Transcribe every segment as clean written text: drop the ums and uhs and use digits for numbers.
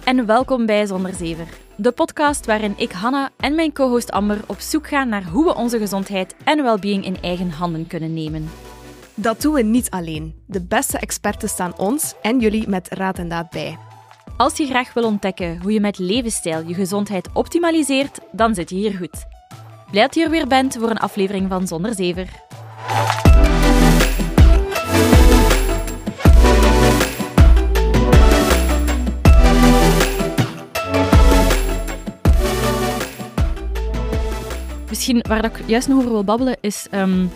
en welkom bij Zonder Zever. De podcast waarin ik, Hanna, en mijn co-host Amber op zoek gaan naar hoe we onze gezondheid en well-being in eigen handen kunnen nemen. Dat doen we niet alleen. De beste experten staan ons en jullie met raad en daad bij. Als je graag wil ontdekken hoe je met levensstijl je gezondheid optimaliseert, dan zit je hier goed. Blij dat je er weer bent voor een aflevering van Zonder Zever. Misschien waar ik juist nog over wil babbelen is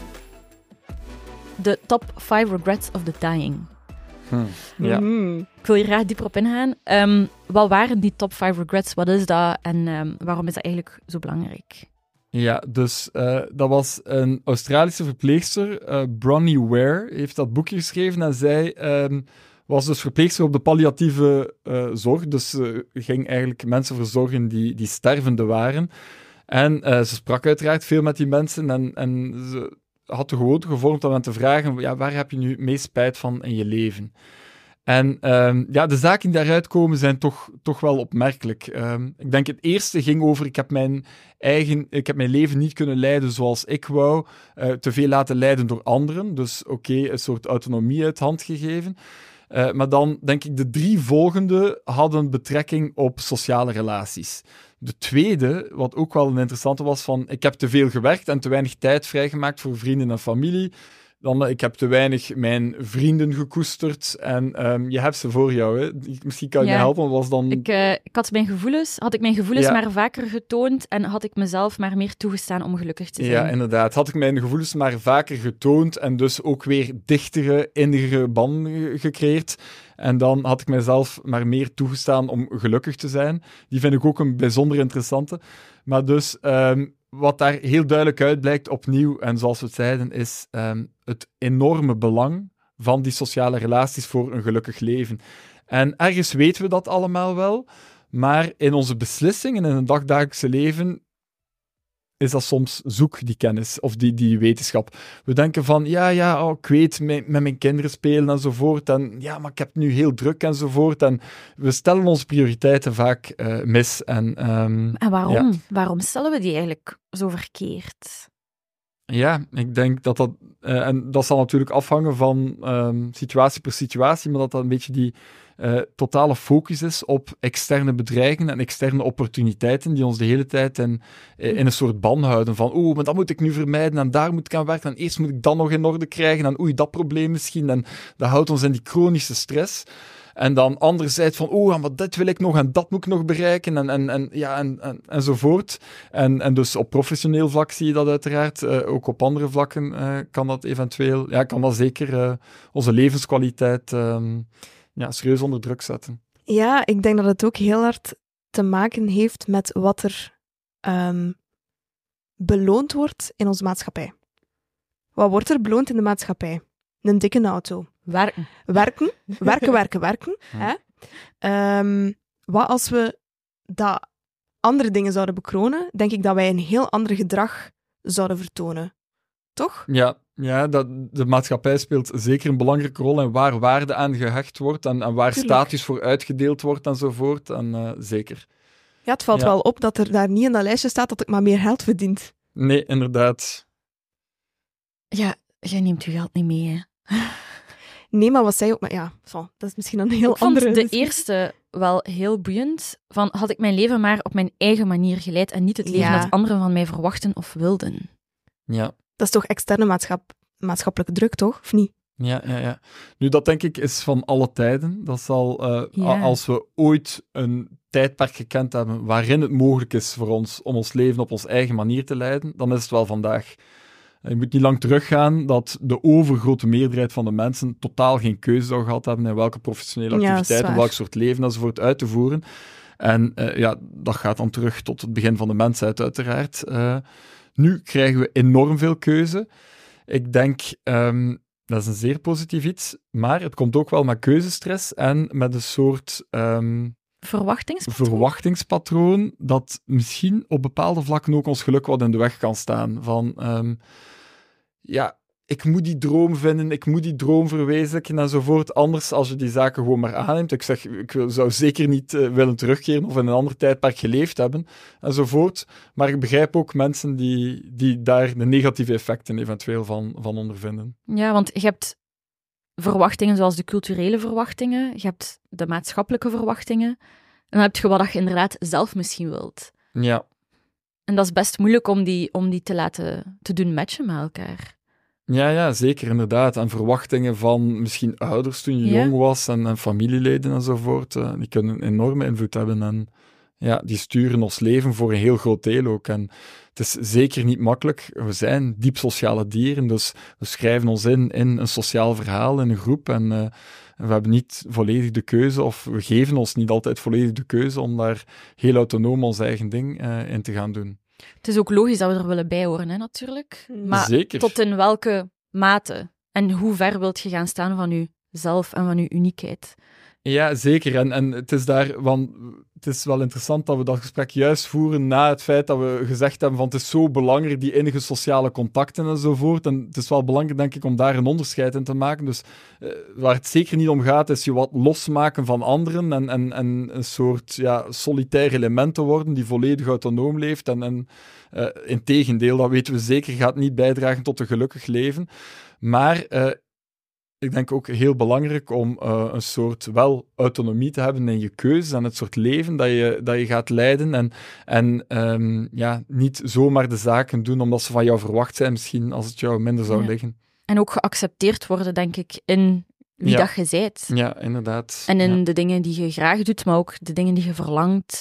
de top 5 regrets of the dying. Ja. Ik wil hier graag dieper op ingaan. Wat waren die top 5 regrets? Wat is dat en waarom is dat eigenlijk zo belangrijk? Ja, dus dat was een Australische verpleegster, Bronnie Ware, heeft dat boekje geschreven en zij was dus verpleegster op de palliatieve zorg. Dus ze ging eigenlijk mensen verzorgen die stervende waren. En ze sprak uiteraard veel met die mensen en ze had de gewoonte gevormd om hen te vragen, ja, waar heb je nu het meest spijt van in je leven? En de zaken die daaruit komen zijn toch wel opmerkelijk. Ik denk het eerste ging over, ik heb mijn leven niet kunnen leiden zoals ik wou, te veel laten leiden door anderen. Dus een soort autonomie uit hand gegeven. Maar dan denk ik, de 3 volgende hadden betrekking op sociale relaties. De tweede, wat ook wel een interessante was, van ik heb te veel gewerkt en te weinig tijd vrijgemaakt voor vrienden en familie. Dan, ik heb te weinig mijn vrienden gekoesterd en je hebt ze voor jou. Hè. Misschien kan je me helpen. Was dan... Had ik mijn gevoelens maar vaker getoond en had ik mezelf maar meer toegestaan om gelukkig te zijn. Ja, inderdaad. Had ik mijn gevoelens maar vaker getoond en dus ook weer dichtere, innigere banden gecreëerd. En dan had ik mezelf maar meer toegestaan om gelukkig te zijn. Die vind ik ook een bijzonder interessante. Maar dus... wat daar heel duidelijk uit blijkt, opnieuw, en zoals we het zeiden, is het enorme belang van die sociale relaties voor een gelukkig leven. En ergens weten we dat allemaal wel, maar in onze beslissingen in het dagdagelijkse leven is dat soms zoek, die kennis, of die wetenschap. We denken van, ik weet, met mijn kinderen spelen enzovoort, en ja, maar ik heb het nu heel druk enzovoort, en we stellen onze prioriteiten vaak mis. En waarom? Ja. Waarom stellen we die eigenlijk zo verkeerd? Ja, ik denk dat en dat zal natuurlijk afhangen van situatie per situatie, maar dat een beetje die totale focus is op externe bedreigingen en externe opportuniteiten die ons de hele tijd in een soort ban houden van maar dat moet ik nu vermijden en daar moet ik aan werken en eerst moet ik dat nog in orde krijgen en dat probleem misschien en dat houdt ons in die chronische stress. En dan anderzijds van, maar dit wil ik nog en dat moet ik nog bereiken enzovoort. En dus op professioneel vlak zie je dat uiteraard. Ook op andere vlakken kan dat eventueel, kan dat zeker onze levenskwaliteit serieus onder druk zetten. Ja, ik denk dat het ook heel hard te maken heeft met wat er beloond wordt in onze maatschappij. Wat wordt er beloond in de maatschappij? Een dikke auto. Werken. Hè? Wat als we dat andere dingen zouden bekronen, denk ik dat wij een heel ander gedrag zouden vertonen. Toch? Ja, de maatschappij speelt zeker een belangrijke rol en waar waarde aan gehecht wordt en waar status voor uitgedeeld wordt enzovoort. En zeker. Ja, het valt wel op dat er daar niet in dat lijstje staat dat ik maar meer geld verdient. Nee, inderdaad. Ja, jij neemt je geld niet mee, hè? Nee, maar wat zij ook... Maar dat is misschien een heel andere... Ik vond de eerste wel heel boeiend. Van, had ik mijn leven maar op mijn eigen manier geleid en niet het leven dat anderen van mij verwachten of wilden. Ja. Dat is toch externe maatschappelijke druk, toch? Of niet? Ja. Nu, dat denk ik is van alle tijden. Dat zal, als we ooit een tijdperk gekend hebben waarin het mogelijk is voor ons om ons leven op onze eigen manier te leiden, dan is het wel vandaag. Je moet niet lang teruggaan dat de overgrote meerderheid van de mensen totaal geen keuze zou gehad hebben in welke professionele activiteiten, welk soort leven enzovoort uit te voeren. En dat gaat dan terug tot het begin van de mensheid uiteraard. Nu krijgen we enorm veel keuze. Ik denk, dat is een zeer positief iets, maar het komt ook wel met keuzestress en met een soort... verwachtingspatroon dat misschien op bepaalde vlakken ook ons geluk wat in de weg kan staan. Van, ik moet die droom vinden, ik moet die droom verwezenlijken enzovoort. Anders, als je die zaken gewoon maar aanneemt. Ik zeg, zou zeker niet willen terugkeren of in een ander tijdperk geleefd hebben enzovoort. Maar ik begrijp ook mensen die daar de negatieve effecten eventueel van ondervinden. Ja, want je hebt verwachtingen zoals de culturele verwachtingen, je hebt de maatschappelijke verwachtingen, en dan heb je wat je inderdaad zelf misschien wilt. Ja. En dat is best moeilijk om die te doen matchen met elkaar. Ja, zeker, inderdaad. En verwachtingen van misschien ouders toen je jong was en familieleden enzovoort, die kunnen een enorme invloed hebben. En ja, die sturen ons leven voor een heel groot deel ook. En het is zeker niet makkelijk. We zijn diep sociale dieren, dus we schrijven ons in een sociaal verhaal, in een groep. En we hebben niet volledig de keuze, of we geven ons niet altijd volledig de keuze om daar heel autonoom ons eigen ding in te gaan doen. Het is ook logisch dat we er willen bij horen, hè, natuurlijk. Maar zeker. Tot in welke mate? En hoe ver wilt je gaan staan van jezelf en van je uniekheid? Ja, zeker. En het is het is wel interessant dat we dat gesprek juist voeren na het feit dat we gezegd hebben van het is zo belangrijk, die innige sociale contacten enzovoort. En het is wel belangrijk, denk ik, om daar een onderscheid in te maken. Dus waar het zeker niet om gaat, is je wat losmaken van anderen en een soort solitair element te worden die volledig autonoom leeft. Integendeel, dat weten we zeker, gaat niet bijdragen tot een gelukkig leven. Maar ik denk ook heel belangrijk om een soort wel autonomie te hebben in je keuzes en het soort leven dat je gaat leiden. En niet zomaar de zaken doen omdat ze van jou verwacht zijn, misschien als het jou minder zou liggen. En ook geaccepteerd worden, denk ik, in wie dat je zijt. Ja, inderdaad. En in de dingen die je graag doet, maar ook de dingen die je verlangt.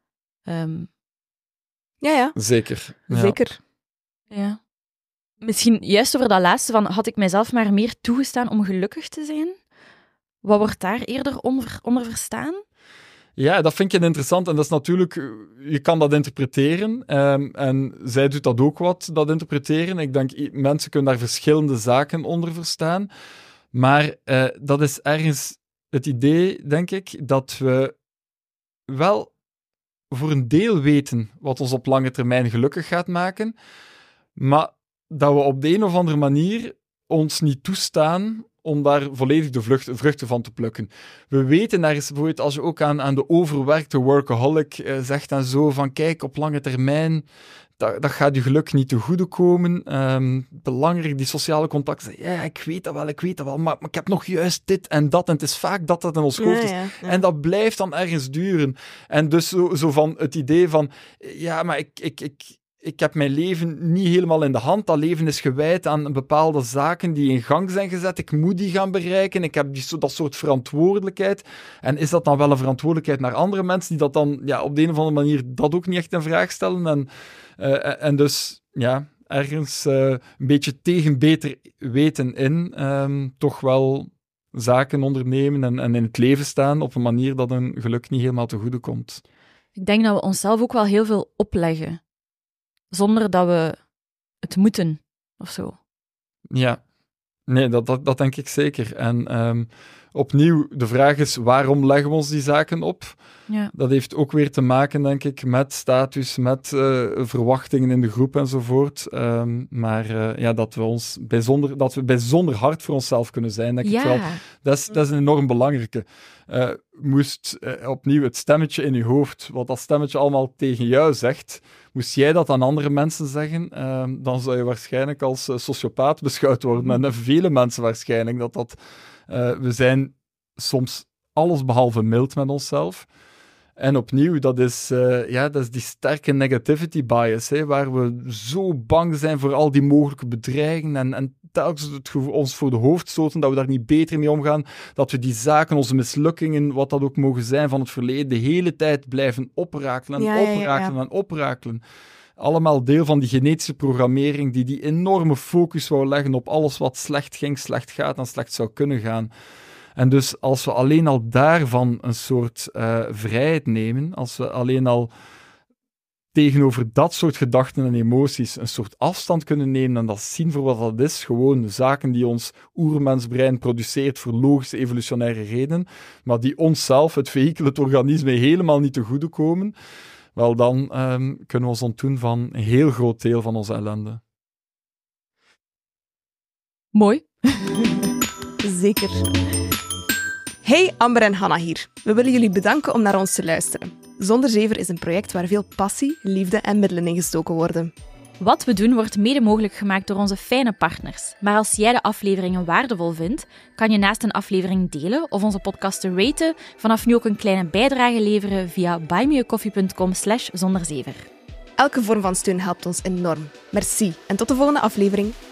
Ja. Zeker. Ja. Zeker. Ja. Misschien juist over dat laatste van, had ik mijzelf maar meer toegestaan om gelukkig te zijn? Wat wordt daar eerder onder verstaan? Ja, dat vind ik interessant. En dat is natuurlijk, je kan dat interpreteren. En zij doet dat ook dat interpreteren. Ik denk, mensen kunnen daar verschillende zaken onder verstaan. Maar dat is ergens het idee, denk ik, dat we wel voor een deel weten wat ons op lange termijn gelukkig gaat maken. Maar dat we op de een of andere manier ons niet toestaan om daar volledig de vruchten van te plukken. We weten ergens, bijvoorbeeld als je ook aan de overwerkte workaholic zegt en zo, van kijk, op lange termijn, dat gaat je geluk niet te goede komen. Belangrijk, die sociale contacten. Ja, ik weet dat wel, maar ik heb nog juist dit en dat. En het is vaak dat in ons hoofd is. Ja. En dat blijft dan ergens duren. En dus zo van het idee van, ja, maar ik heb mijn leven niet helemaal in de hand. Dat leven is gewijd aan bepaalde zaken die in gang zijn gezet. Ik moet die gaan bereiken. Ik heb dat soort verantwoordelijkheid. En is dat dan wel een verantwoordelijkheid naar andere mensen die dat dan op de een of andere manier dat ook niet echt in vraag stellen? En dus ergens een beetje tegen beter weten in toch wel zaken ondernemen en in het leven staan op een manier dat een geluk niet helemaal te goede komt. Ik denk dat we onszelf ook wel heel veel opleggen. Zonder dat we het moeten, of zo. Ja, nee, dat denk ik zeker. En opnieuw, de vraag is, waarom leggen we ons die zaken op? Ja. Dat heeft ook weer te maken, denk ik, met status, met verwachtingen in de groep enzovoort. Dat we bijzonder hard voor onszelf kunnen zijn, denk ik wel. Dat is een enorm belangrijke. Moest opnieuw het stemmetje in je hoofd, wat dat stemmetje allemaal tegen jou zegt, moest jij dat aan andere mensen zeggen, dan zou je waarschijnlijk als sociopaat beschouwd worden. En vele mensen waarschijnlijk. We zijn soms allesbehalve mild met onszelf. En opnieuw, dat is die sterke negativity bias, waar we zo bang zijn voor al die mogelijke bedreigingen en telkens ons voor de hoofd stoten, dat we daar niet beter mee omgaan, dat we die zaken, onze mislukkingen, wat dat ook mogen zijn van het verleden, de hele tijd blijven oprakelen en oprakelen. Allemaal deel van die genetische programmering die enorme focus wou leggen op alles wat slecht ging, slecht gaat en slecht zou kunnen gaan. En dus als we alleen al daarvan een soort vrijheid nemen, als we alleen al tegenover dat soort gedachten en emoties een soort afstand kunnen nemen en dat zien voor wat dat is, gewoon zaken die ons oermensbrein produceert voor logische evolutionaire redenen, maar die onszelf, het vehikel, het organisme, helemaal niet te goede komen, wel dan kunnen we ons ontdoen van een heel groot deel van onze ellende. Mooi. Zeker. Hey, Amber en Hanna hier. We willen jullie bedanken om naar ons te luisteren. Zonder Zever is een project waar veel passie, liefde en middelen in gestoken worden. Wat we doen wordt mede mogelijk gemaakt door onze fijne partners. Maar als jij de afleveringen waardevol vindt, kan je naast een aflevering delen of onze podcast te raten, vanaf nu ook een kleine bijdrage leveren via buymeacoffee.com/zonderzever. Elke vorm van steun helpt ons enorm. Merci en tot de volgende aflevering.